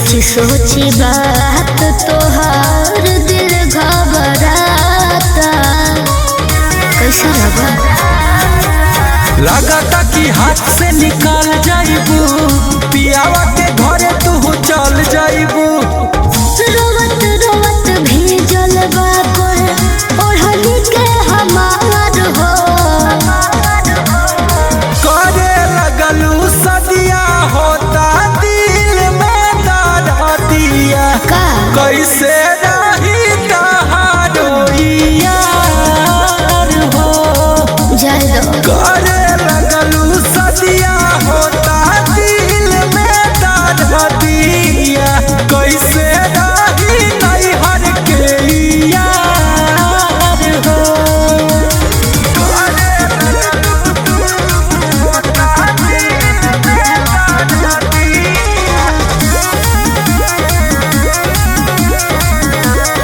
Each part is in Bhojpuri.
सोची सोची बात तोहार दिल घबराता। कैसा लगा? लागता कि हाथ से निकाल जाइबू, पियावा के घरे तू चल जाइबू। रोवत रोवत भेजल बा कोई ओढ़नी के हमार हो। करे लगलू सदिया होता दिल में दर्दिया, कैसे रही तहारो यार हो। करे लगलू सदिया होता दिल में दर्दिया, कैसे रही नैहर के यार हो।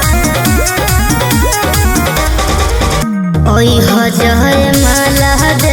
ओई हो जय माला दे